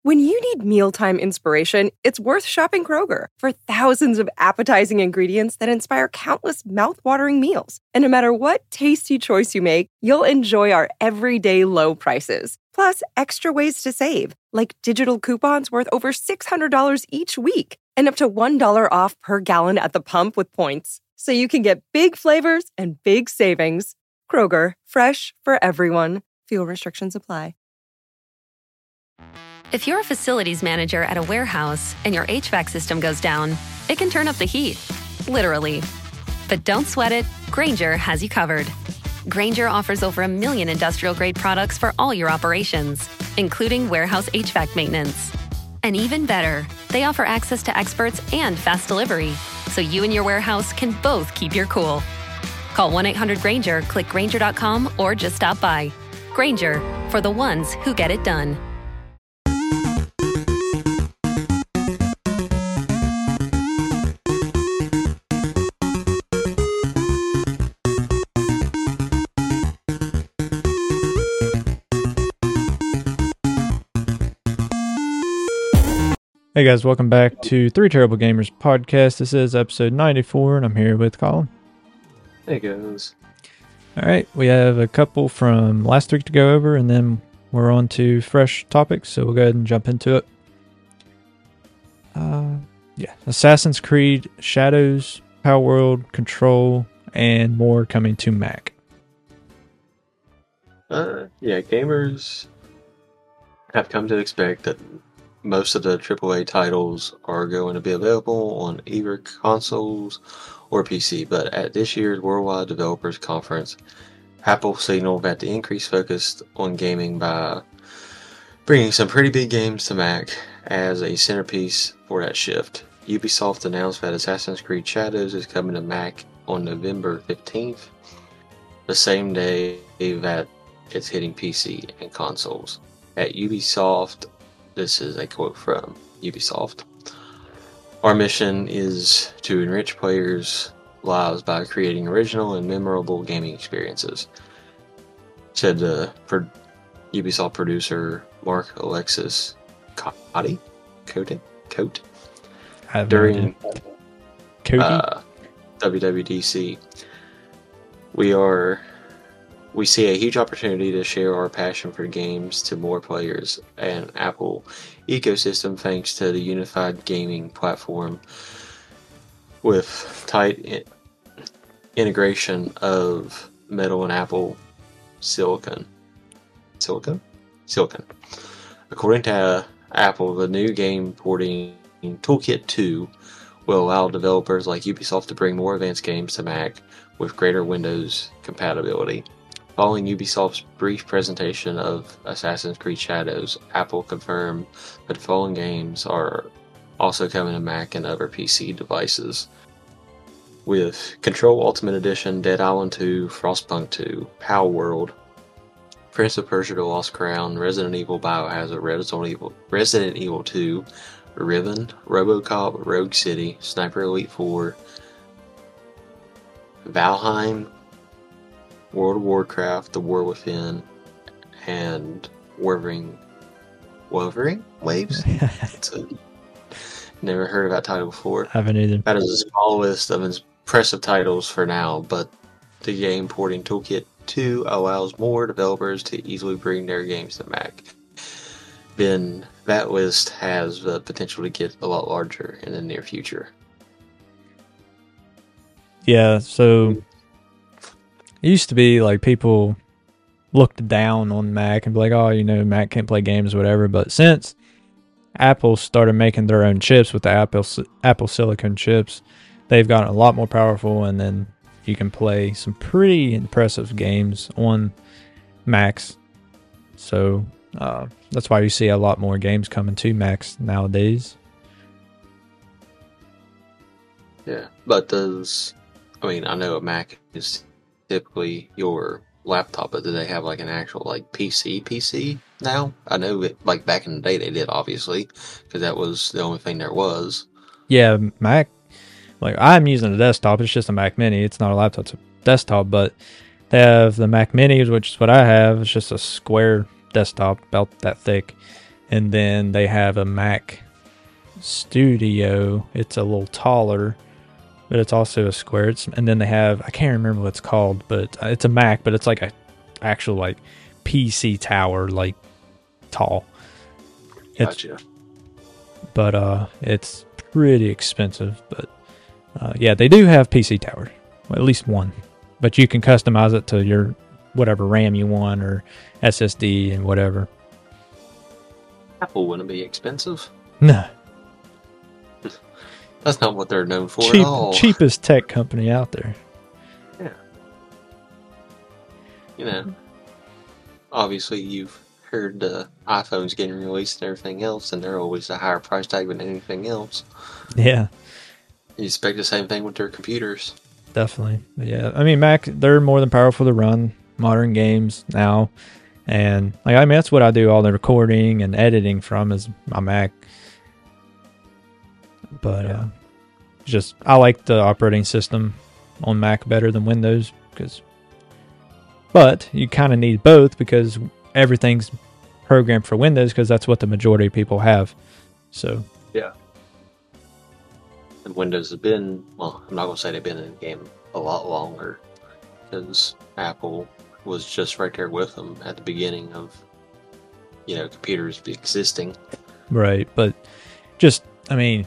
When you need mealtime inspiration, it's worth shopping Kroger for thousands of appetizing ingredients that inspire countless mouth-watering meals. And no matter what tasty choice you make, you'll enjoy our everyday low prices. Plus, extra ways to save, like digital coupons worth over $600 each week and up to $1 off per gallon at the pump with points. So you can get big flavors and big savings. Kroger, fresh for everyone. Fuel restrictions apply. If you're a facilities manager at a warehouse and your HVAC system goes down, it can turn up the heat, literally. But don't sweat it, Grainger has you covered. Grainger offers over 1 million industrial-grade products for all your operations, including warehouse HVAC maintenance. And even better, they offer access to experts and fast delivery, so you and your warehouse can both keep your cool. Call 1-800-GRAINGER, click Grainger.com, or just stop by. Grainger, for the ones who get it done. Hey guys, welcome back to Three Terrible Gamers podcast. This is episode 94, and I'm here with Colin. Hey guys. Alright, we have a couple from last week to go over, and then we're on to fresh topics, so we'll go ahead and jump into it. Assassin's Creed, Shadows, Palworld, Control, and more coming to Mac. Gamers have come to expect that most of the AAA titles are going to be available on either consoles or PC, but at this year's Worldwide Developers Conference, Apple signaled that the increased focus on gaming by bringing some pretty big games to Mac as a centerpiece for that shift. Ubisoft announced that Assassin's Creed Shadows is coming to Mac on November 15th, the same day that it's hitting PC and consoles. At Ubisoft, this is a quote from Ubisoft. Our mission is to enrich players' lives by creating original and memorable gaming experiences, said the Ubisoft producer Mark Alexis Cote during WWDC. We see a huge opportunity to share our passion for games to more players and Apple ecosystem thanks to the unified gaming platform with tight integration of Metal and Apple Silicon. According to Apple, the new game porting Toolkit 2 will allow developers like Ubisoft to bring more advanced games to Mac with greater Windows compatibility. Following Ubisoft's brief presentation of Assassin's Creed Shadows, Apple confirmed that the following games are also coming to Mac and other PC devices, with Control Ultimate Edition, Dead Island 2, Frostpunk 2, Palworld, Prince of Persia: The Lost Crown, Resident Evil Biohazard, Resident Evil 2, Riven, RoboCop, Rogue City, Sniper Elite 4, Valheim, World of Warcraft, The War Within, and Wuthering Waves? Never heard of that title before. Haven't either. That is a small list of impressive titles for now, but the game porting Toolkit 2 allows more developers to easily bring their games to Mac. Then that list has the potential to get a lot larger in the near future. Yeah, so it used to be like people looked down on Mac and be like, oh, Mac can't play games or whatever. But since Apple started making their own chips with the Apple Silicon chips, they've gotten a lot more powerful, and then you can play some pretty impressive games on Macs. So that's why you see a lot more games coming to Macs nowadays. Yeah, but I know a Mac is typically your laptop, but do they have like an actual like PC now? I know it, like back in the day they did, obviously, because that was the only thing there was. Yeah, Mac, like I'm using a desktop. It's just a Mac Mini. It's not a laptop, it's a desktop, but they have the Mac Minis, which is what I have. It's just a square desktop about that thick, And then they have a Mac Studio. It's a little taller, but it's also a square. And then they have, I can't remember what it's called, but it's a Mac, but it's like a actual like PC tower, like tall. Gotcha. But it's pretty expensive. But yeah, they do have PC towers, well, at least one. But you can customize it to your whatever RAM you want or SSD and whatever. Apple wouldn't be expensive. No. That's not what they're known for at all. Cheapest tech company out there. Yeah. You know, obviously you've heard the iPhones getting released and everything else, and they're always a higher price tag than anything else. Yeah. You expect the same thing with their computers. Definitely. But yeah, I mean, Mac, they're more than powerful to run modern games now. And like, I mean, that's what I do all the recording and editing from is my Mac. But just, I like the operating system on Mac better than Windows but you kind of need both because everything's programmed for Windows because that's what the majority of people have. So yeah. And Windows has been, well, I'm not going to say they've been in the game a lot longer because Apple was just right there with them at the beginning of, you know, computers existing. Right, but just, I mean,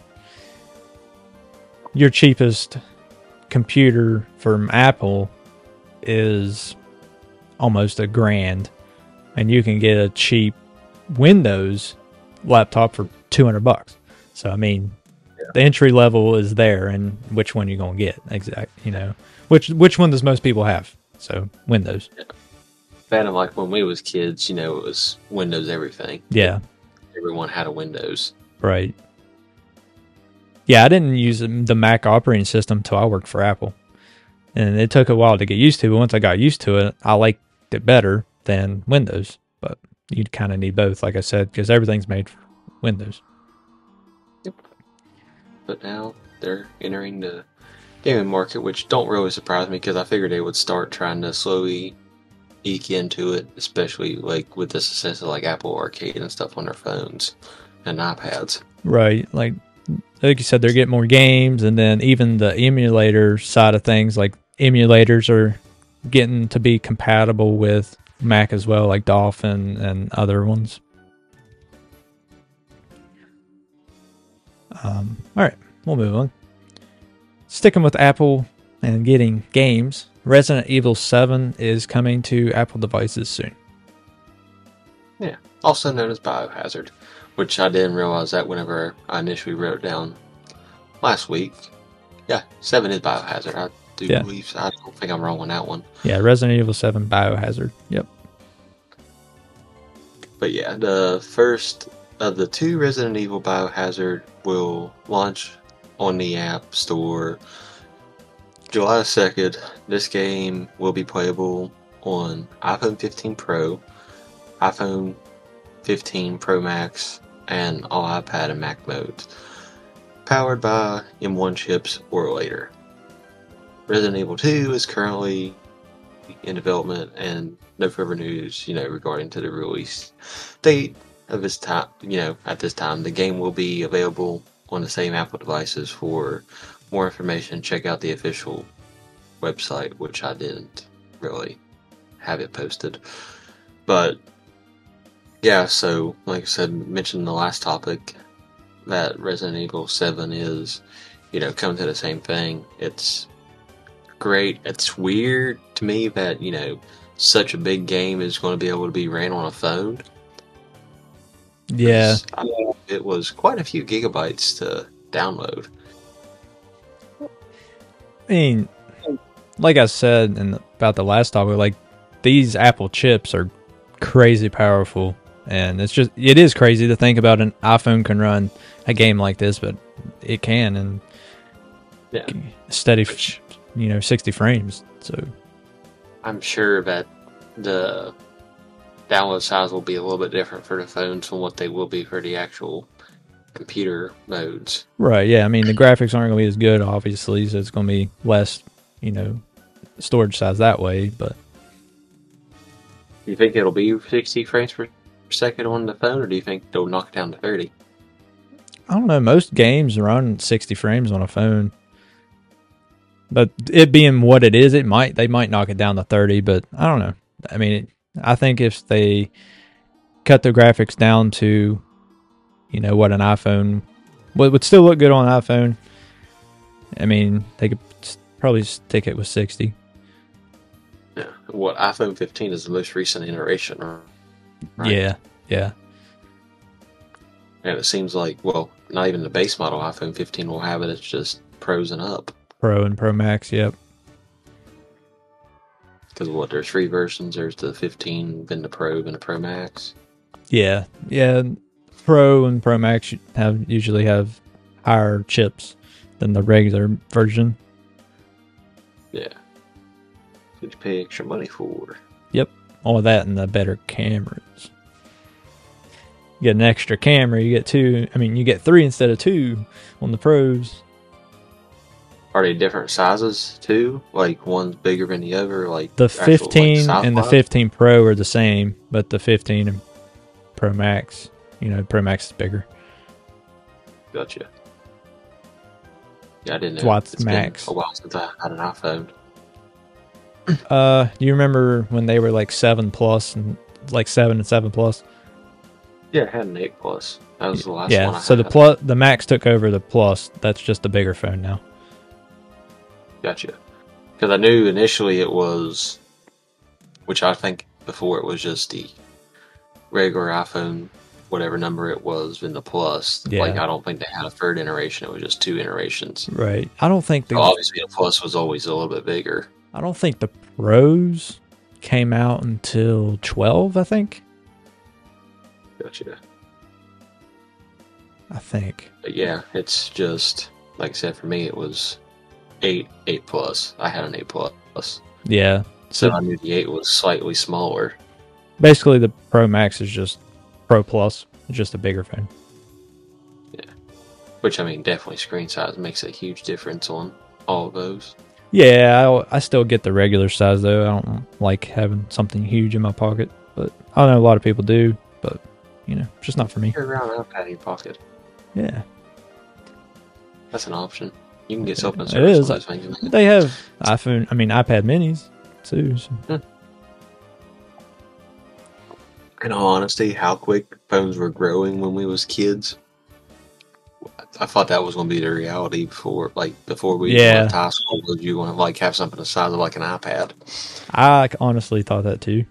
your cheapest computer from Apple is almost $1,000, and you can get a cheap Windows laptop for $200. So, I mean, the entry level is there, and which one you're gonna get? You know, which one does most people have? So Windows. Yeah. That and like when we was kids, you know, it was Windows everything. Yeah, everyone had a Windows. Right. Yeah, I didn't use the Mac operating system until I worked for Apple, and it took a while to get used to. But once I got used to it, I liked it better than Windows. But you'd kind of need both, like I said, because everything's made for Windows. But now they're entering the gaming market, which don't really surprise me because I figured they would start trying to slowly eke into it, especially like with the success of like Apple Arcade and stuff on their phones and iPads. Right, like you said, they're getting more games, and then even the emulator side of things, like emulators are getting to be compatible with Mac as well, like Dolphin and other ones. All right, we'll move on. Sticking with Apple and getting games, Resident Evil 7 is coming to Apple devices soon. Yeah, also known as Biohazard, which I didn't realize that whenever I initially wrote down last week. Yeah, 7 is Biohazard. I do believe so. I don't think I'm wrong on that one. Yeah, Resident Evil 7 Biohazard. Yep. But yeah, the first of the 2 Resident Evil Biohazard will launch on the App Store July 2nd. This game will be playable on iPhone 15 Pro, iPhone 15 Pro Max, and all iPad and Mac modes. Powered by M1 chips or later. Resident Evil 2 is currently in development, and no further news, regarding to the release date of this time. At this time, the game will be available on the same Apple devices. For more information, check out the official website, which I didn't really have it posted. But yeah, so like I said, mentioned in the last topic, that Resident Evil 7 is, coming to the same thing. It's great. It's weird to me that, such a big game is going to be able to be ran on a phone. Yeah. It was quite a few gigabytes to download. I mean, like I said about the last topic, like, these Apple chips are crazy powerful. And it is crazy to think about an iPhone can run a game like this, but it can, and steady, 60 frames. So I'm sure that the download size will be a little bit different for the phones from what they will be for the actual computer modes. Right, yeah. I mean, the graphics aren't going to be as good, obviously, so it's going to be less, storage size that way, but... You think it'll be 60 frames per second on the phone, or do you think they'll knock it down to 30? I don't know. Most games run 60 frames on a phone. But it being what it is, they might knock it down to 30, but I don't know. I mean, I think if they cut the graphics down to, what an iPhone would still look good on an iPhone. I mean, they could probably stick it with 60. Yeah. What, iPhone 15 is the most recent iteration, right? Yeah. And it seems like, well, not even the base model iPhone 15 will have it. It's just Pros and up. Pro and Pro Max, yep. Because there's 3 versions. There's the 15, then the Pro, then the Pro Max. Yeah. Pro and Pro Max usually have higher chips than the regular version. Yeah. What you pay extra money for? Yep. All of that and the better cameras. You get an extra camera, you get 2. I mean, you get 3 instead of 2 on the Pros. Are they different sizes too? Like one's bigger than the other? Like the actual, 15 like, and the 15 Pro are the same, but the 15 and Pro Max, Pro Max is bigger. Gotcha. Yeah, I didn't know. That's why it's It's Max. been a while since I had an iPhone. Do you remember when they were like 7 Plus and like 7 and 7 Plus? Yeah, I had an 8 Plus. That was the last one I had. So the Max took over the Plus. That's just a bigger phone now. Gotcha. Because I knew initially it was, which I think before it was just the regular iPhone, whatever number it was, in the Plus. Yeah. Like, I don't think they had a third iteration. It was just 2 iterations. Right. I don't think So obviously the Plus was always a little bit bigger. I don't think the Pros came out until 12, I think. Gotcha. I think. But yeah, it's just, like I said, for me it was 8 Plus. I had an 8 Plus. Yeah. So I knew the 8 was slightly smaller. Basically, the Pro Max is just Pro Plus. It's just a bigger phone. Yeah. Which, I mean, definitely screen size makes a huge difference on all of those. Yeah, I still get the regular size, though. I don't like having something huge in my pocket. But I know a lot of people do. But, just not for me. Carry around an iPad in your pocket. Yeah. That's an option. You can get open It source is. on those things. They have iPad minis, too. So. In all honesty, how quick phones were growing when we was kids, I thought that was going to be the reality before we went to high school. Was you want to have something the size of like an iPad? I honestly thought that too,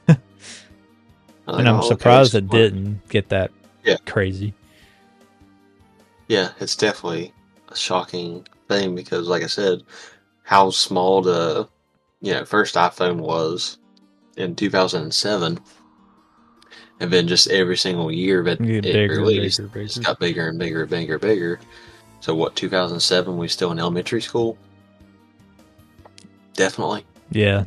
and I'm surprised it didn't get that crazy. Yeah, it's definitely a shocking thing because, like I said, how small the first iPhone was in 2007. And then just every single year that it released, it just got bigger and bigger and bigger and bigger. So 2007, we still in elementary school? Definitely. Yeah.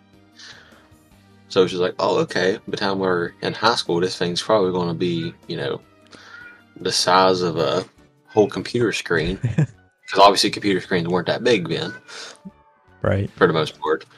So it's just like, oh, okay. By the time we're in high school, this thing's probably going to be, the size of a whole computer screen. Because obviously computer screens weren't that big then. Right. For the most part.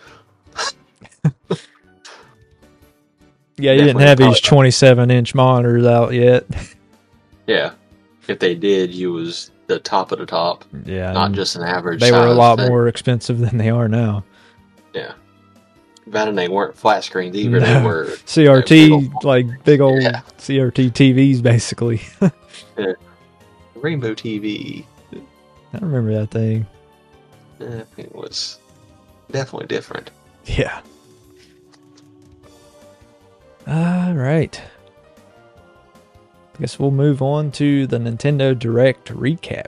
Yeah, you didn't have these 27-inch monitors out yet. Yeah. If they did, you was the top of the top. Yeah. Not just an average They size were a lot thing. more expensive than they are now. Yeah. And they weren't flat screens either. They were CRT, big old CRT TVs, basically. Yeah. Rainbow TV. I remember that thing. It was definitely different. Yeah. All right. I guess we'll move on to the Nintendo Direct recap.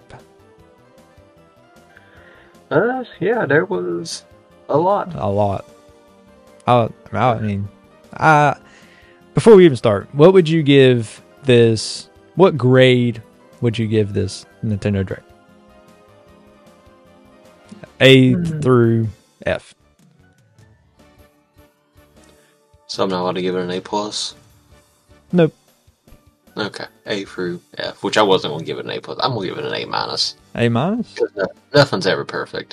Yeah, there was a lot. A lot. Before we even start, what would you give this? What grade would you give this Nintendo Direct? A through F. So I'm not allowed to give it an A plus? Nope. Okay. A through F, which I wasn't going to give it an A plus. I'm going to give it an A minus. A minus? Nothing's ever perfect.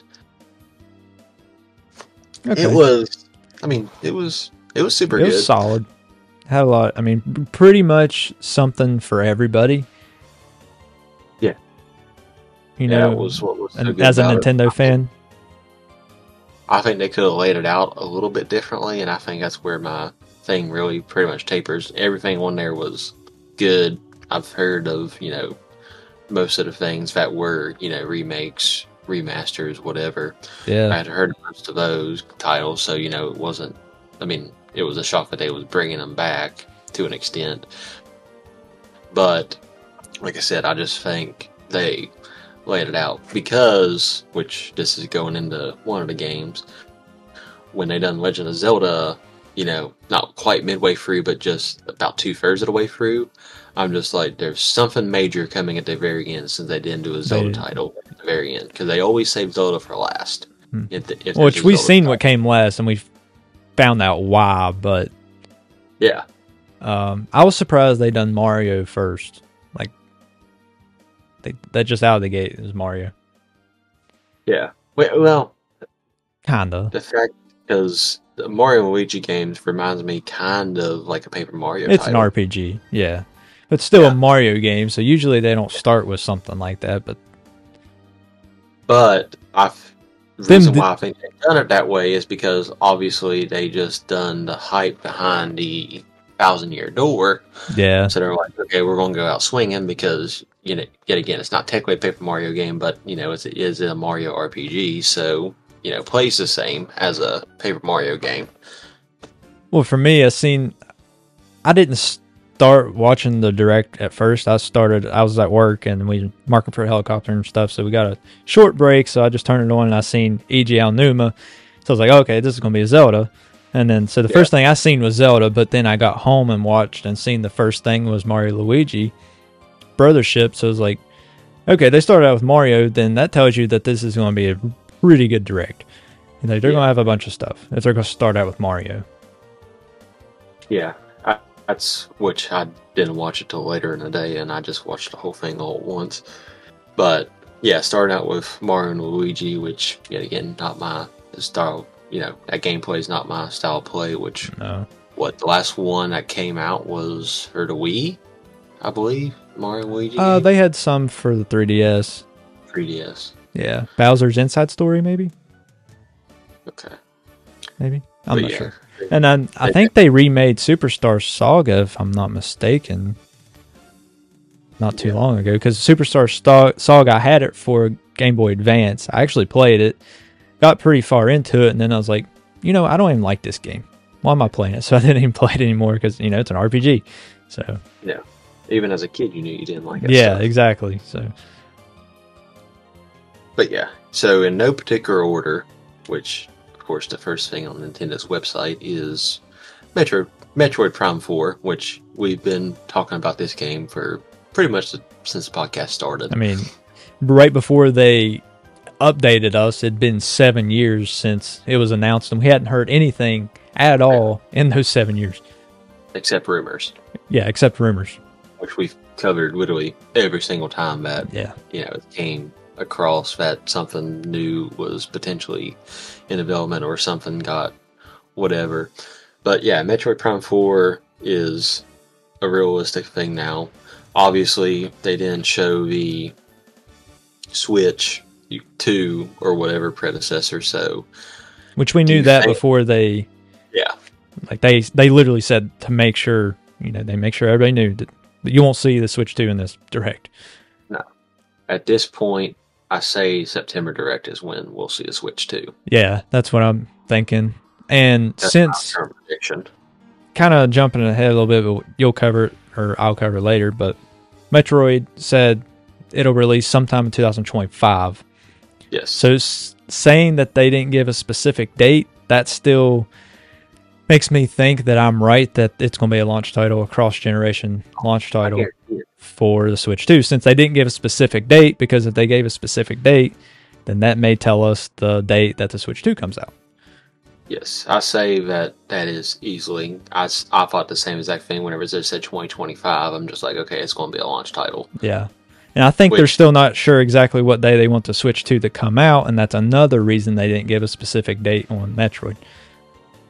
Okay. It was super good. It was solid. had a lot. I mean, pretty much something for everybody. Yeah. You know, that was what was so good as a about it. Nintendo fan. I think they could have laid it out a little bit differently, and I think that's where my thing really pretty much tapers. Everything on there was good. I've heard of, most of the things that were, remakes, remasters, whatever. Yeah. I had heard of most of those titles, so, it wasn't, it was a shock that they was bringing them back to an extent. But, like I said, I just think they laid it out because, which this is going into one of the games, when they done Legend of Zelda, not quite midway through, but just about 2/3 of the way through, I'm just like, there's something major coming at the very end since they didn't do a Zelda title at the very end, because they always save Zelda for last. Which we've seen what came last, and we found out why, but yeah. I was surprised they done Mario first. Like, they just out of the gate is Mario. Yeah. Well, kinda. The fact, because the Mario and Luigi games reminds me kind of like a Paper Mario It's title. an RPG, yeah. But still a Mario game, so usually they don't start with something like that, but the reason why I think they've done it that way is because obviously they just done the hype behind the 1,000-Year Door. Yeah. So they're like, okay, we're going to go out swinging because, yet again, it's not technically a Paper Mario game, but, it is a Mario RPG, so, plays the same as a Paper Mario game. Well, for me, I didn't start watching the Direct at first. I was at work and we marking for a helicopter and stuff, so we got a short break, so I just turned it on and I seen E.G. Aonuma. So I was like, okay, this is going to be a Zelda. And then, so the first thing I seen was Zelda, but then I got home and watched and seen the first thing was Mario Luigi Brothership. So I was like, okay, they started out with Mario, then that tells you that this is going to be a pretty good Direct. They're going to have a bunch of stuff if they're going to start out with Mario. Yeah. That's which I didn't watch it till later in the day, and I just watched the whole thing all at once. But yeah, starting out with Mario and Luigi, which yet again not my style. That gameplay is not my style of play. Which the last one that came out was for the Wii, I believe. Mario and Luigi. They had some for the 3DS. 3DS. Yeah, Bowser's Inside Story, maybe. Okay. Maybe I'm not sure. And I think they remade Superstar Saga, if I'm not mistaken, not too long ago. Because Superstar Saga, I had it for Game Boy Advance. I actually played it, got pretty far into it, and then I was like, I don't even like this game. Why am I playing it? So I didn't even play it anymore because, it's an RPG. So yeah, even as a kid, you knew you didn't like it. Yeah, exactly. So, but yeah, so in no particular order, which, of course, the first thing on Nintendo's website is Metroid Prime 4, which we've been talking about this game for pretty much since the podcast started. I mean, right before they updated us, it'd been 7 years since it was announced, and we hadn't heard anything at all in those 7 years. Except rumors. Yeah, except rumors. Which we've covered literally every single time that it came across that something new was potentially in development or something got whatever. But yeah, Metroid Prime 4 is a realistic thing now. Obviously, they didn't show the Switch 2 or whatever predecessor, so... Which we knew that before they... Yeah. Like, they literally said to make sure, they make sure everybody knew that you won't see the Switch 2 in this Direct. No. At this point, I say September Direct is when we'll see a Switch 2. Yeah, that's what I'm thinking. And that's since... my prediction. Kind of jumping ahead a little bit, but you'll cover it, or I'll cover it later, but Metroid said it'll release sometime in 2025. Yes. So saying that they didn't give a specific date, that still makes me think that I'm right, that it's going to be a launch title, a cross-generation launch title for the Switch 2, since they didn't give a specific date, because if they gave a specific date, then that may tell us the date that the Switch 2 comes out. Yes, I say that is easily. I thought the same exact thing whenever they said 2025. I'm just like, okay, it's going to be a launch title. Yeah. And I think they're still not sure exactly what day they want the Switch 2 to come out, and that's another reason they didn't give a specific date on Metroid.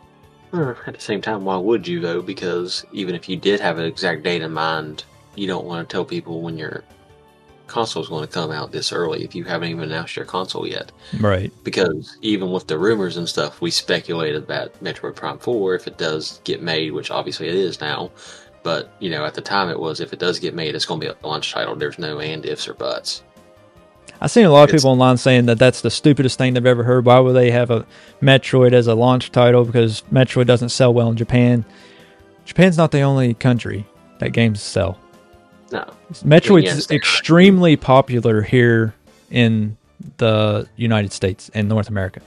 At the same time, why would you though? Because even if you did have an exact date in mind, you don't want to tell people when your console is going to come out this early if you haven't even announced your console yet. Right. Because even with the rumors and stuff, we speculated that Metroid Prime 4, if it does get made, which obviously it is now, but at the time it was, if it does get made, it's going to be a launch title. There's no and ifs or buts. I've seen a lot of people online saying that that's the stupidest thing they've ever heard. Why would they have a Metroid as a launch title? Because Metroid doesn't sell well in Japan. Japan's not the only country that games sell. No. Metroid's extremely popular here in the United States and North America.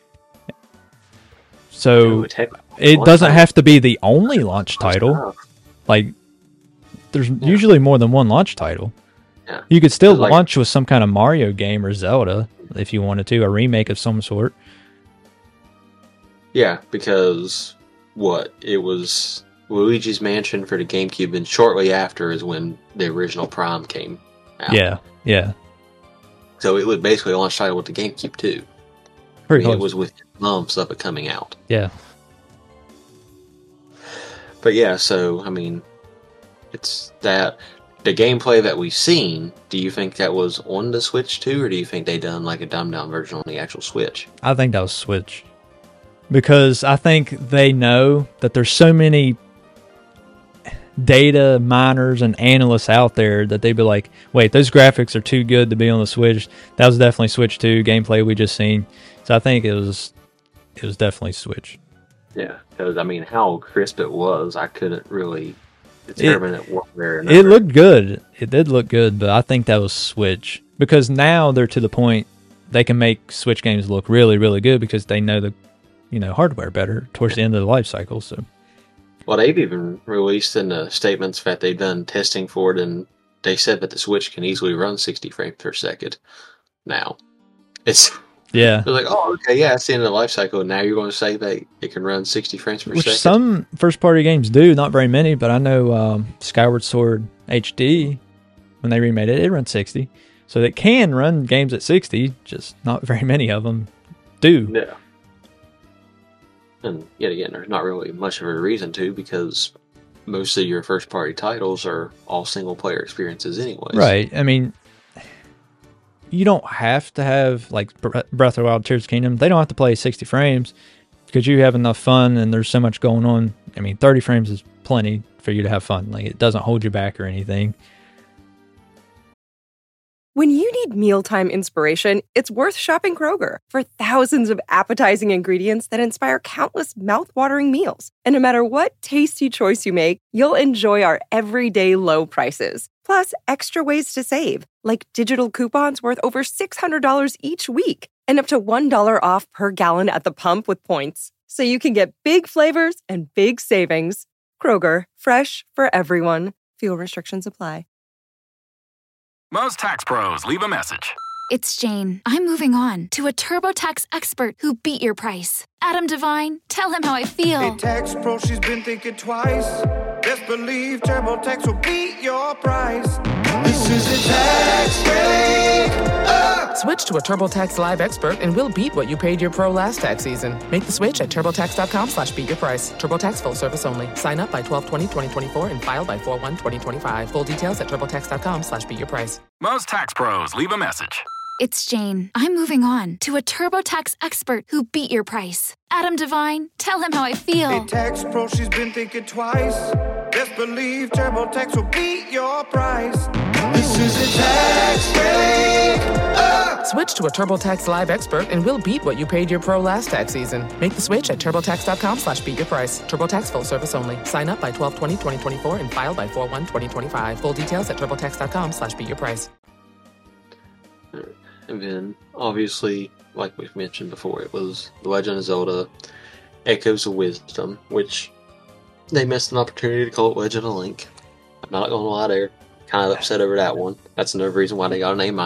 So it doesn't have to be the only launch title. Like, there's usually more than one launch title. Yeah. You could still launch with some kind of Mario game or Zelda if you wanted to, a remake of some sort. Yeah, because it was Luigi's Mansion for the GameCube, and shortly after is when the original Prime came out. Yeah. So it was basically a launch title with the GameCube too. It was with months of it coming out. Yeah. But yeah, so it's that. The gameplay that we've seen, do you think that was on the Switch too, or do you think they done like a dumbed down version on the actual Switch? I think that was Switch. Because I think they know that there's so many data miners and analysts out there that they'd be like, wait, those graphics are too good to be on the Switch. That was definitely Switch 2 gameplay we just seen. So I think it was definitely Switch. Yeah, because how crisp it was, I couldn't really determine it one way or another. It looked good. It did look good, but I think that was Switch. Because now they're to the point they can make Switch games look really, really good because they know the hardware better towards the end of the life cycle. So, well, they've even released in the statements that they've done testing for it, and they said that the Switch can easily run 60 frames per second. Now, they're like, oh, okay, yeah, it's the end of the life cycle. And now you're going to say that it can run 60 frames per second? Which some first-party games do, not very many, but I know Skyward Sword HD, when they remade it, it runs 60. So it can run games at 60, just not very many of them do. Yeah. And yet again, there's not really much of a reason to, because most of your first-party titles are all single-player experiences anyways. Right. You don't have to have, like, Breath of the Wild, Tears of the Kingdom. They don't have to play 60 frames because you have enough fun and there's so much going on. 30 frames is plenty for you to have fun. Like, it doesn't hold you back or anything. When you need mealtime inspiration, it's worth shopping Kroger. For thousands of appetizing ingredients that inspire countless mouth-watering meals. And no matter what tasty choice you make, you'll enjoy our everyday low prices. Plus, extra ways to save, like digital coupons worth over $600 each week and up to $1 off per gallon at the pump with points. So you can get big flavors and big savings. Kroger, fresh for everyone. Fuel restrictions apply. Most tax pros leave a message. It's Jane. I'm moving on to a TurboTax expert who beat your price. Adam Devine, tell him how I feel. Hey, tax pro, she's been thinking twice. Best believe TurboTax will beat your price. This is a tax break. Switch to a TurboTax Live expert and we'll beat what you paid your pro last tax season. Make the switch at TurboTax.com/beat your price. TurboTax full service only. Sign up by 12/20/2024 and file by 4/1/2025. Full details at TurboTax.com/beat your price. Most tax pros leave a message. It's Jane. I'm moving on to a TurboTax expert who beat your price. Adam Devine, tell him how I feel. Hey, tax pro, she's been thinking twice. Best believe TurboTax will beat your price. This is a tax break. Switch to a TurboTax Live expert and we'll beat what you paid your pro last tax season. Make the switch at TurboTax.com/beat your price. TurboTax full service only. Sign up by 12/20/2024 and file by 4/1/2025. Full details at TurboTax.com/beat your price. And then, obviously, like we've mentioned before, it was The Legend of Zelda Echoes of Wisdom, which they missed an opportunity to call it Legend of Link. I'm not going to lie there. Kind of upset over that one. That's another reason why they got an A-.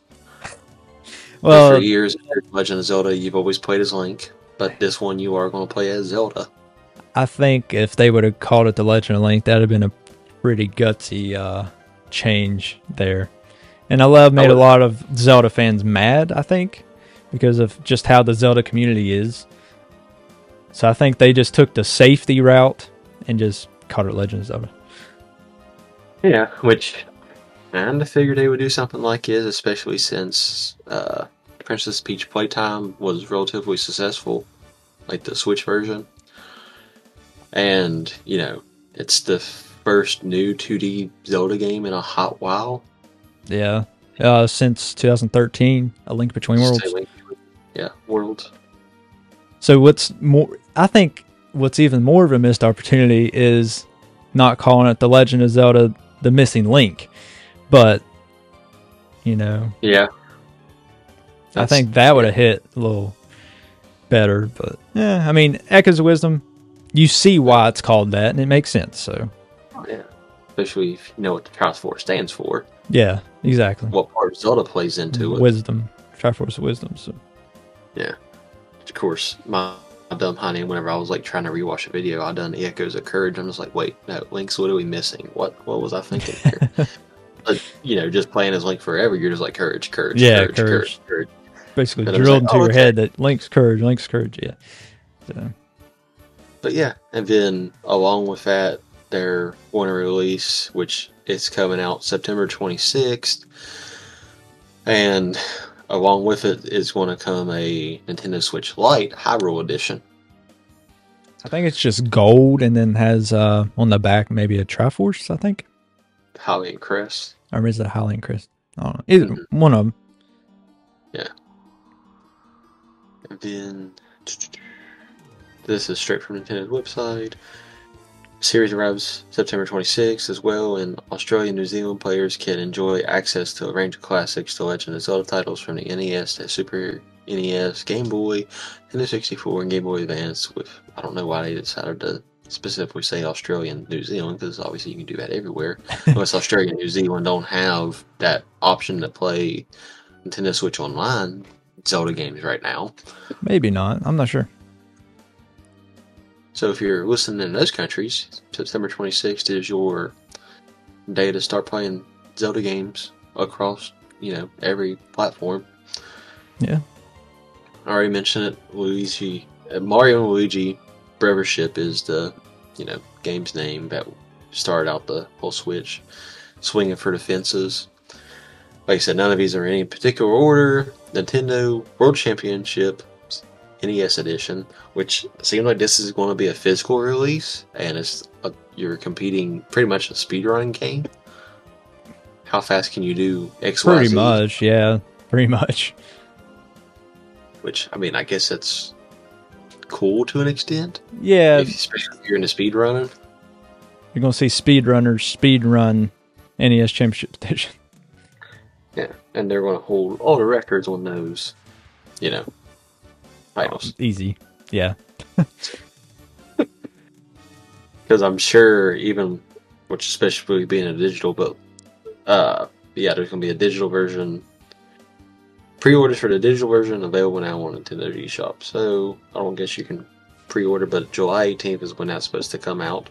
Well, for years, Legend of Zelda, you've always played as Link, but this one you are going to play as Zelda. I think if they would have called it The Legend of Link, that would have been a pretty gutsy change there. And I made a lot of Zelda fans mad, I think, because of just how the Zelda community is. So I think they just took the safety route and just called it Legend of Zelda. Yeah, which I kind of figured they would do something like this, especially since Princess Peach Playtime was relatively successful, like the Switch version. And, you know, it's the first new 2D Zelda game in a hot while. Yeah. Since 2013, A Link Between Worlds. Yeah, Worlds. So I think what's even more of a missed opportunity is not calling it The Legend of Zelda The Missing Link. But, you know. Yeah. I think that would have hit a little better. But, yeah, I mean, Echoes of Wisdom, you see why it's called that, and it makes sense. So, yeah. Especially if you know what the Triforce stands for. Yeah, exactly. What part of Zelda plays into it. Wisdom. Triforce of Wisdom. So. Yeah. Of course, my dumb honey, whenever I was like trying to rewatch a video, I done Echoes of Courage. I'm just like, wait, no, Link's literally missing. What was I thinking here? But, you know, just playing as Link forever, you're just like courage. Yeah, courage. Basically and drilled like, into your head that Link's courage, yeah. So. But yeah, and then along with that, they're going to release, which is coming out September 26th, and along with it is going to come a Nintendo Switch Lite Hyrule Edition. I think it's just gold and then has on the back maybe a Triforce, I think. Hylian Crest. Or is it a Hylian Crest? I don't know. Either one of them. Yeah. And then this is straight from Nintendo's website. The series arrives September 26th as well, and Australia and New Zealand players can enjoy access to a range of classics to Legend of Zelda titles from the NES to Super NES, Game Boy, Nintendo 64, and Game Boy Advance. With I don't know why they decided to specifically say Australia and New Zealand, because obviously you can do that everywhere. Unless Australia and New Zealand don't have that option to play Nintendo Switch Online Zelda games right now. Maybe not. I'm not sure. So if you're listening in those countries, September 26th is your day to start playing Zelda games across, you know, every platform. Yeah. I already mentioned it. Mario and Luigi Brothership is the, you know, game's name that started out the whole Switch swinging for the fences. Like I said, none of these are in any particular order. Nintendo World Championship NES Edition, which seems like this is going to be a physical release, and you're competing pretty much a speedrunning game. How fast can you do XYZ? Pretty much, yeah. Pretty much. Which, I mean, I guess that's cool to an extent. Yeah. Especially if you're into speedrunning. You're going to see speedrunners speedrun NES Championship Edition. Yeah, and they're going to hold all the records on those, you know, titles. Easy, yeah. Because I'm sure which especially being a digital, but yeah, there's going to be a digital version. Pre-orders for the digital version available now on Nintendo eShop. So I don't guess you can pre-order, but July 18th is when that's supposed to come out.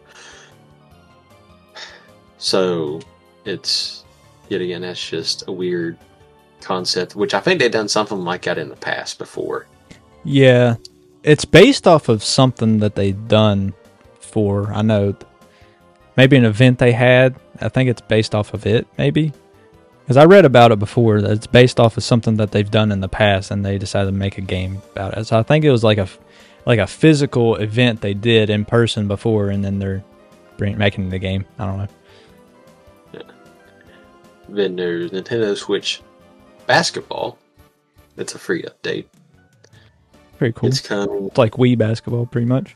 So it's yet again, that's just a weird concept, which I think they've done something like that in the past before. Yeah, it's based off of something that they've done for, I know, maybe an event they had. I think it's based off of it, maybe. Because I read about it before, that it's based off of something that they've done in the past, and they decided to make a game about it. So I think it was like a physical event they did in person before, and then they're making the game. I don't know. Yeah. Then there's Nintendo Switch Basketball. It's a free update. Pretty cool. It's coming. It's like Wii basketball, pretty much.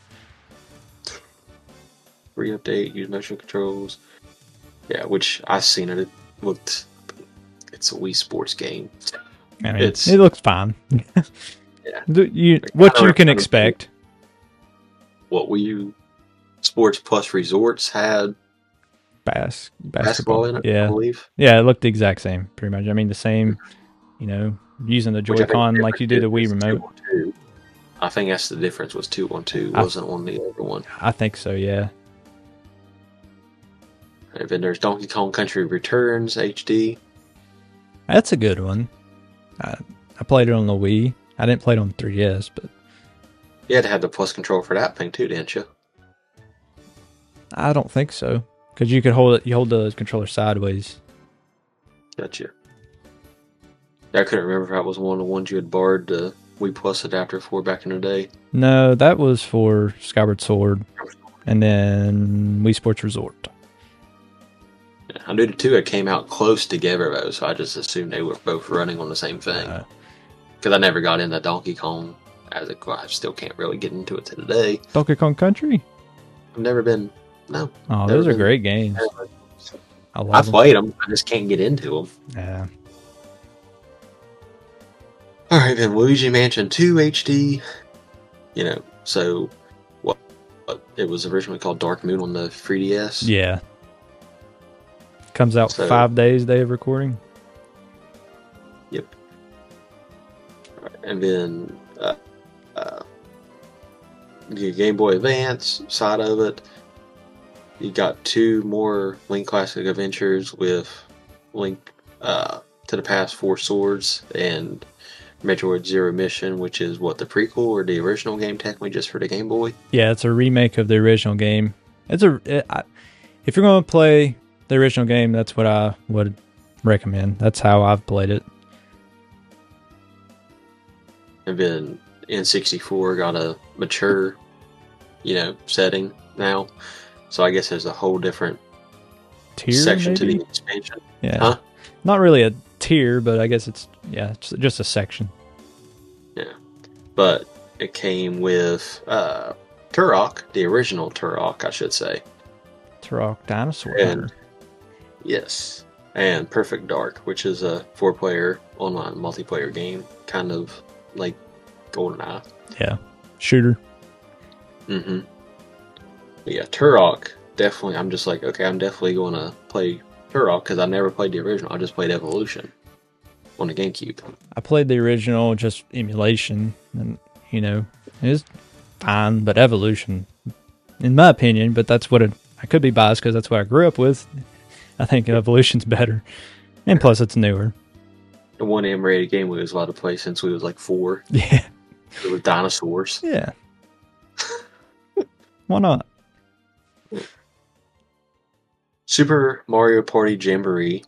Free update, use motion controls. Yeah, which I've seen it. It looked. It's a Wii Sports game. I mean, it looks fine. Yeah. What you can expect. What Wii Sports Plus Resorts had basketball in it, yeah. I believe. Yeah, it looked the exact same, pretty much. I mean, the same, you know, using the Joy-Con like you do the Wii remote. I think that's the difference, was 2-on-2, wasn't on the other one. I think so, yeah. And then there's Donkey Kong Country Returns HD. That's a good one. I played it on the Wii. I didn't play it on 3DS, but You had to have the plus control for that thing too, didn't you? I don't think so, because you could hold it. You hold the controller sideways. Gotcha. I couldn't remember if that was one of the ones you had borrowed the Wii Plus adapter for back in the day. No, that was for Skyward Sword, and then Wii Sports Resort. Yeah, I knew the two had came out close together though, so I just assumed they were both running on the same thing. Because I never got into Donkey Kong. I still can't really get into it to today. Donkey Kong Country? I've never been. No. Oh, those are great games. I played them. I just can't get into them. Yeah. All right, then Luigi Mansion 2 HD. You know, so what? It was originally called Dark Moon on the 3DS. Yeah. Comes out 5 days day of recording. Yep. All right, and then the Game Boy Advance side of it. You got 2 more Link Classic Adventures with Link to the Past 4 Swords and Metroid Zero Mission, which is what, the prequel or the original game technically just for the Game Boy? Yeah, it's a remake of the original game. If you're going to play the original game, that's what I would recommend. That's how I've played it. And then N64 got a mature, setting now. So I guess there's a whole different tier section maybe? to the expansion. Yeah. Huh? Not really a tier, but I guess it's just a section. Yeah. But it came with Turok, the original Turok, I should say. Turok Dinosaur And Hunter. yes. And Perfect Dark, which is a 4-player online multiplayer game, kind of like GoldenEye. Yeah. Shooter. Mm-hmm. But yeah, Turok, definitely, I'm just like, okay, I'm definitely going to play Turok, because I never played the original. I just played Evolution on the GameCube. I played the original, just emulation, and, it is fine, but Evolution, in my opinion, but that's what I could be biased because that's what I grew up with. I think Evolution's better. And plus, it's newer. The one M-rated game we was allowed to play since we was like 4. Yeah. With dinosaurs. Yeah. Why not? Super Mario Party Jamboree.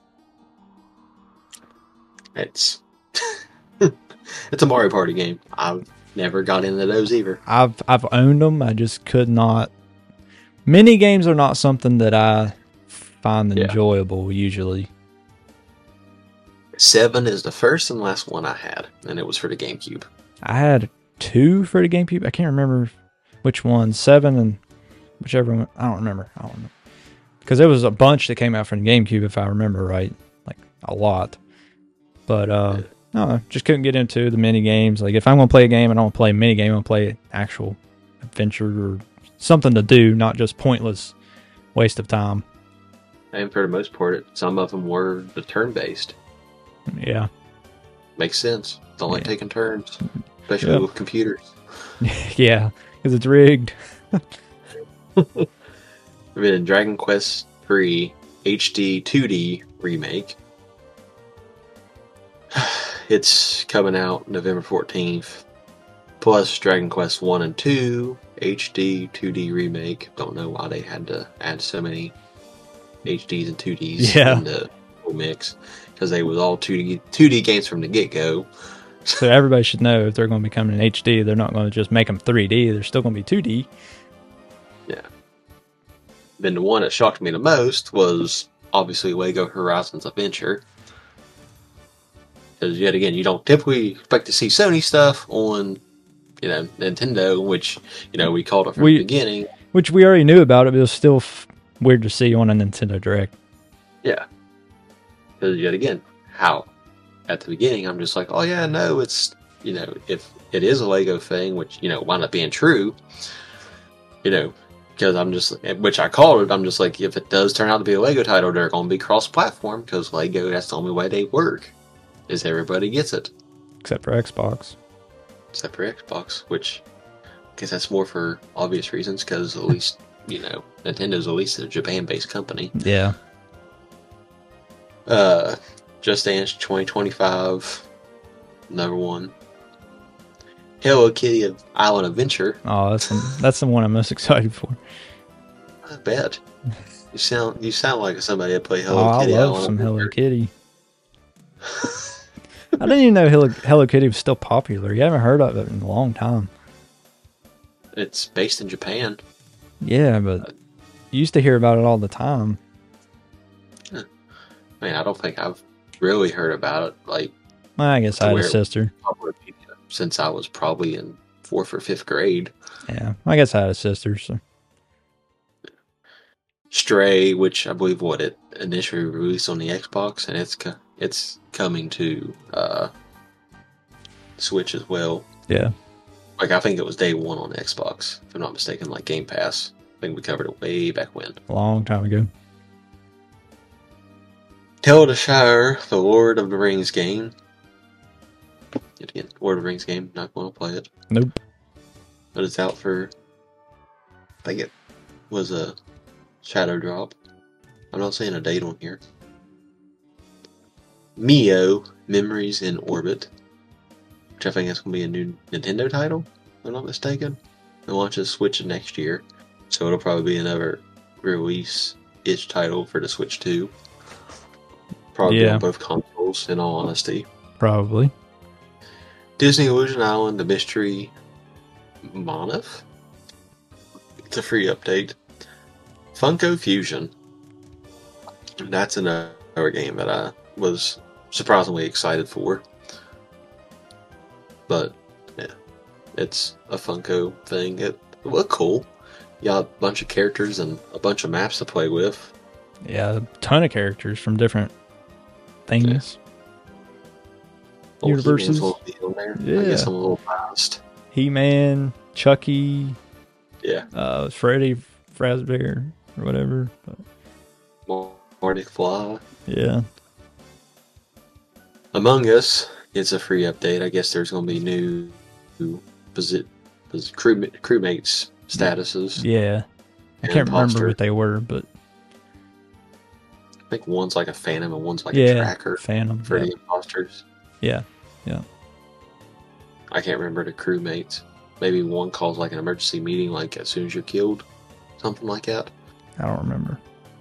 It's it's a Mario Party game. I've never got into those either. I've owned them. I just could not. Mini games are not something that I find enjoyable usually. 7 is the first and last one I had, and it was for the GameCube. I had 2 for the GameCube. I can't remember which one. 7 and whichever one. I don't remember. Because there was a bunch that came out from the GameCube, if I remember right. Like, a lot. But, no, just couldn't get into the mini games. Like, if I'm going to play a game, I don't want to play a mini game. I want to play an actual adventure or something to do, not just pointless waste of time. And for the most part, some of them were the turn-based. Yeah. Makes sense. Don't like taking turns, especially with computers. Yeah, because it's rigged. Then Dragon Quest III HD 2D remake. It's coming out November 14th. Plus Dragon Quest 1 and 2 HD 2D remake. Don't know why they had to add so many HDs and 2Ds in the whole mix. Because they was all 2D games from the get-go. So everybody should know if they're going to be coming in HD, they're not going to just make them 3D. They're still going to be 2D. Yeah. Then the one that shocked me the most was obviously Lego Horizons Adventure. Because yet again, you don't typically expect to see Sony stuff on, Nintendo, which, we called it from the beginning. Which we already knew about it, but it was still weird to see on a Nintendo Direct. Yeah. Because yet again, how? At the beginning, I'm just like, oh yeah, no, it's, if it is a Lego thing, which, wound up being true, because I'm just, which I called it, I'm just like, if it does turn out to be a Lego title, they're going to be cross-platform, because Lego, that's the only way they work, is everybody gets it. Except for Xbox. Which, I guess that's more for obvious reasons, because at least, Nintendo's at least a Japan-based company. Yeah. Just Dance 2025, another one. Hello Kitty of Island Adventure. Oh, that's the one I'm most excited for. I bet. You sound like somebody that play Oh, Hello I Kitty. love Island some Hello Adventure. Kitty. I didn't even know Hello Kitty was still popular. You haven't heard of it in a long time. It's based in Japan. Yeah, but you used to hear about it all the time. I mean, I don't think I've really heard about it. Like, Well, I guess I had a sister. Since I was probably in 4th or 5th grade. Yeah, I guess I had a sister. So. Stray, which I believe it initially released on the Xbox, and it's coming to Switch as well. Yeah. Like, I think it was day one on Xbox, if I'm not mistaken, like Game Pass. I think we covered it way back when. A long time ago. Tale of the Shire, the Lord of the Rings game. Yet again, Lord of the Rings game, not going to play it. Nope. But it's out for, I think it was a shadow drop. I'm not saying a date on here. Mio, Memories in Orbit, which I think is going to be a new Nintendo title, if I'm not mistaken. It launches Switch next year, so it'll probably be another release-ish title for the Switch 2. Probably Yeah. on both consoles, in all honesty. Probably. Disney Illusion Island, The Mystery Monolith. It's a free update. Funko Fusion. That's another game that I was surprisingly excited for. But, yeah. It's a Funko thing. It looked cool. You got a bunch of characters and a bunch of maps to play with. Yeah, a ton of characters from different things. Yeah. Universes. Will be on there. Yeah. I guess I'm a little biased. He-Man, Chucky, Yeah. Freddy Fazbear, or whatever. But, Marty Fly. yeah. Among Us, it's a free update. I guess there's going to be new crewmates statuses. Yeah. I And can't remember imposter. what they were, but I think one's like a Phantom and one's like yeah, a Tracker Phantom. for Yeah. the imposters. Yeah. I can't remember the crewmates. Maybe one calls like an emergency meeting, like as soon as you're killed, something like that. I don't remember.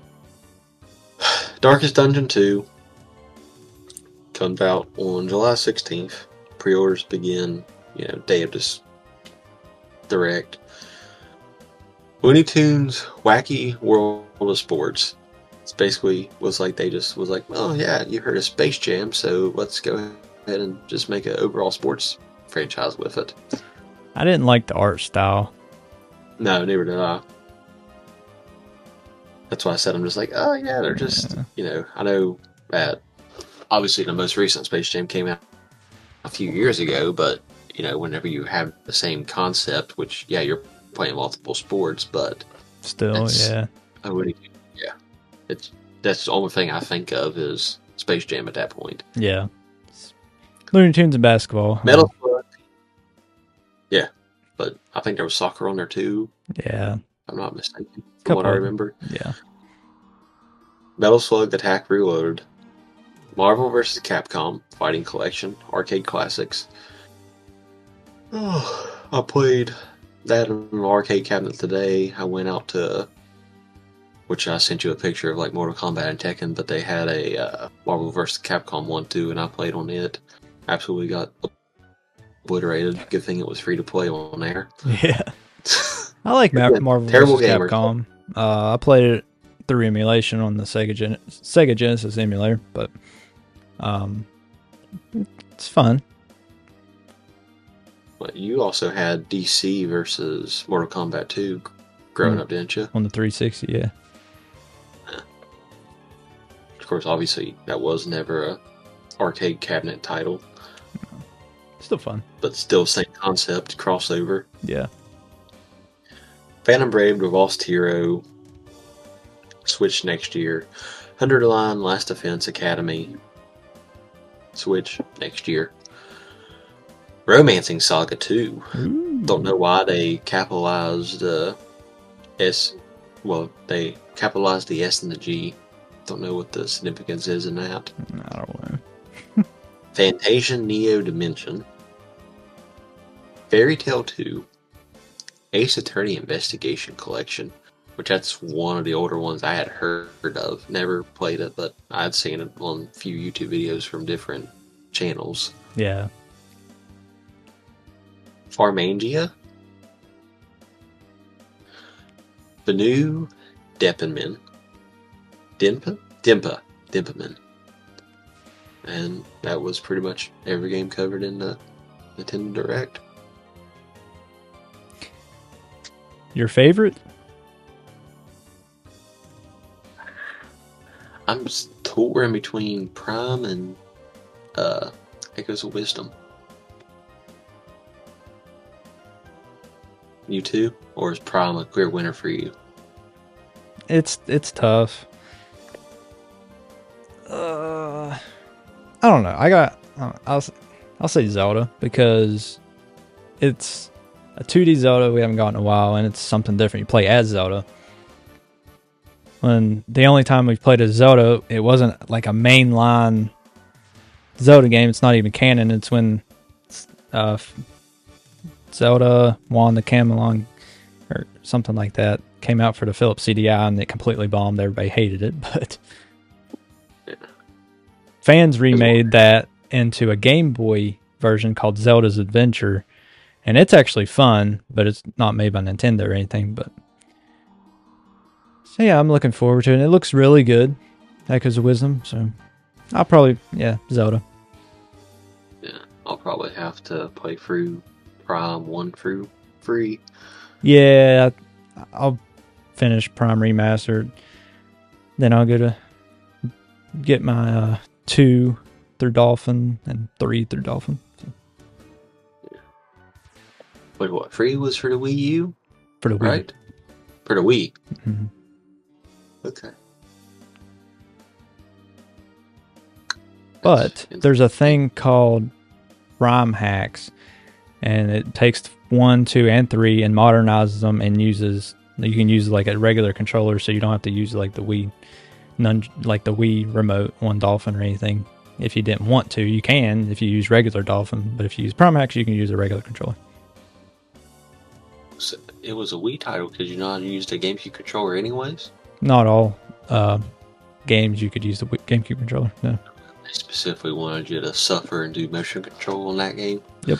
Darkest Dungeon 2 comes out on July 16th. Pre-orders begin, day of this direct. Looney Tunes Wacky World of Sports. It's basically was like they just was like, oh yeah, you heard of Space Jam, so let's go ahead and just make an overall sports franchise with it. I didn't like the art style. No, neither did I. That's why I said I'm just like, oh yeah, they're just, I know that obviously the most recent Space Jam came out a few years ago, but, whenever you have the same concept, which, yeah, you're playing multiple sports, but Still, yeah. That's the only thing I think of is Space Jam at that point. Yeah. Looney Tunes and basketball. Metal Slug. Yeah, but I think there was soccer on there too, Yeah. if I'm not mistaken, from Couple what I of them. remember. Yeah. Metal Slug Attack Reloaded. Marvel vs. Capcom Fighting Collection. Arcade Classics. Oh, I played that in an arcade cabinet today. I went out to, which I sent you a picture of, like Mortal Kombat and Tekken, but they had a Marvel vs. Capcom 1 too, and I played on it. Absolutely got obliterated. Good thing it was free to play on there. Yeah. I like Marvel Terrible vs. gamer. Capcom. I played it through emulation on the Sega Genesis emulator, but it's fun. But you also had DC versus Mortal Kombat 2 growing up, didn't you? On the 360, yeah. Of course, obviously, that was never a arcade cabinet title, Still fun. but still same concept, crossover. Yeah. Phantom Brave, The Lost Hero, Switch next year. Underline Last Defense Academy, Switch next year. Romancing Saga 2. Don't know why they capitalized S. Well, they capitalized the S and the G. Don't know what the significance is in that. I don't know. Fantasian Neo Dimension. Fairy Tail 2, Ace Attorney Investigation Collection, which that's one of the older ones I had heard of. Never played it, but I'd seen it on a few YouTube videos from different channels. Yeah. Farmangia, the new Dempaman, Dempaman, and that was pretty much every game covered in the Nintendo Direct. Your favorite? I'm torn between Prime and Echoes of Wisdom. You too? Or is Prime a clear winner for you? It's tough. I don't know. I'll say Zelda because it's a 2D Zelda we haven't gotten in a while, and it's something different. You play as Zelda. When the only time we've played as Zelda, it wasn't like a mainline Zelda game. It's not even canon. It's when Zelda Wand the Camelon or something like that came out for the Philips CDI, and it completely bombed. Everybody hated it, but fans remade that into a Game Boy version called Zelda's Adventure, and it's actually fun, but it's not made by Nintendo or anything. But so yeah, I'm looking forward to it. It looks really good, Echoes of Wisdom. So I'll probably Zelda. Yeah, I'll probably have to play through Prime 1 through 3. Yeah, I'll finish Prime Remastered. Then I'll go to get my 2 through Dolphin and 3 through Dolphin. So. Yeah. Wait, what? 3 was for the Wii U? For the Wii. Right? For the Wii. Mm-hmm. Okay. But there's a thing called ROM hacks, and it takes 1, 2, and 3 and modernizes them and uses. You can use like a regular controller, so you don't have to use like the Wii, like the Wii remote on Dolphin or anything. If you didn't want to, you can if you use regular Dolphin. But if you use ROM hacks, you can use a regular controller. So it was a Wii title because you not used a GameCube controller anyways? Not all games you could use the GameCube controller. No. They specifically wanted you to suffer and do motion control on that game. Yep.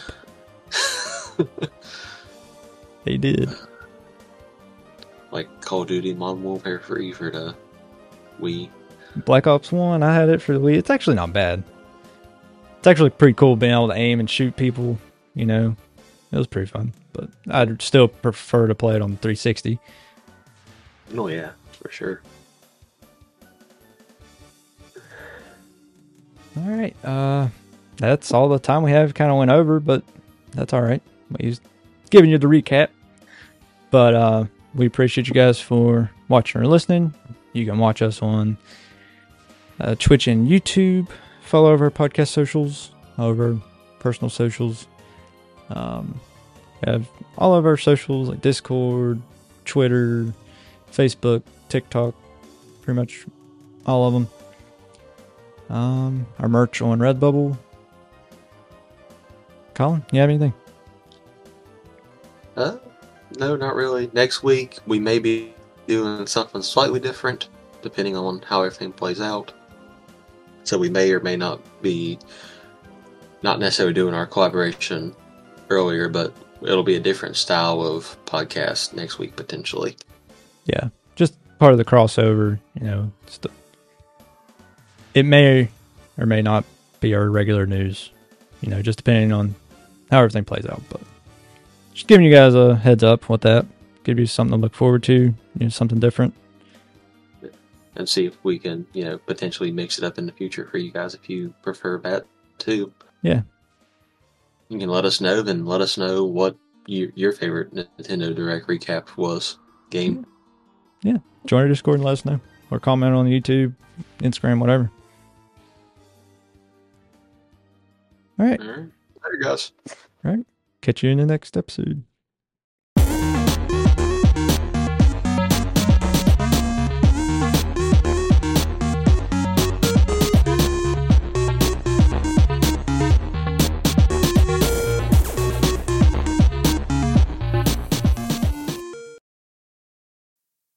They did. Like Call of Duty Modern Warfare 3 for the Wii. Black Ops 1, I had it for the Wii. It's actually not bad. It's actually pretty cool being able to aim and shoot people, you know. It was pretty fun. But I'd still prefer to play it on the 360. Oh yeah, for sure. Alright, that's all the time we have. Kind of went over, but that's alright. He's giving you the recap. But we appreciate you guys for watching or listening. You can watch us on Twitch and YouTube. Follow our podcast socials, all of our personal socials. We have all of our socials like Discord, Twitter, Facebook, TikTok, pretty much all of them. Our merch on Redbubble. Colin, you have anything? No, not really. Next week we may be doing something slightly different, depending on how everything plays out. So we may or may not be not necessarily doing our collaboration earlier, but it'll be a different style of podcast next week potentially. Yeah, just part of the crossover, you know. It may or may not be our regular news, you know, just depending on how everything plays out. But just giving you guys a heads up with that. Give you something to look forward to, you know, something different. And see if we can, you know, potentially mix it up in the future for you guys if you prefer that too. Yeah. You can let us know, then let us know what your favorite Nintendo Direct recap was game. Yeah. Join our Discord and let us know. Or comment on YouTube, Instagram, whatever. All right. All right. Later, guys. All right. Catch you in the next episode.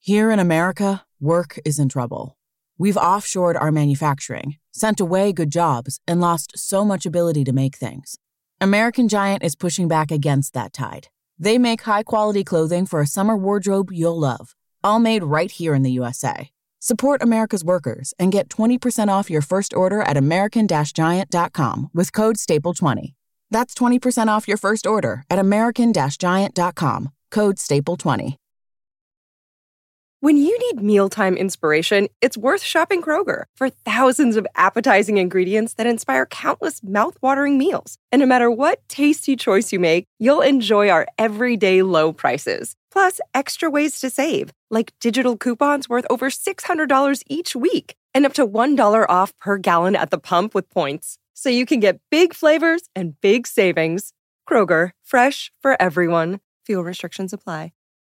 Here in America, work is in trouble. We've offshored our manufacturing, sent away good jobs, and lost so much ability to make things. American Giant is pushing back against that tide. They make high-quality clothing for a summer wardrobe you'll love, all made right here in the USA. Support America's workers and get 20% off your first order at American-Giant.com with code STAPLE20. That's 20% off your first order at American-Giant.com, code STAPLE20. When you need mealtime inspiration, it's worth shopping Kroger for thousands of appetizing ingredients that inspire countless mouth-watering meals. And no matter what tasty choice you make, you'll enjoy our everyday low prices. Plus, extra ways to save, like digital coupons worth over $600 each week and up to $1 off per gallon at the pump with points. So you can get big flavors and big savings. Kroger, fresh for everyone. Fuel restrictions apply.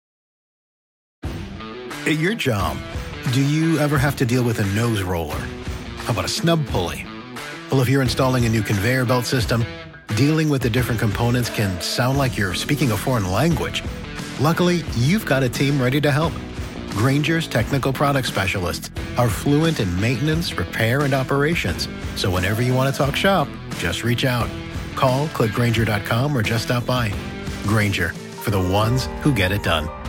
At your job, do you ever have to deal with a nose roller? How about a snub pulley? Well, if you're installing a new conveyor belt system, dealing with the different components can sound like you're speaking a foreign language. Luckily, you've got a team ready to help. Grainger's technical product specialists are fluent in maintenance, repair, and operations. So whenever you want to talk shop, just reach out. Call, click Grainger.com, or just stop by. Grainger, for the ones who get it done.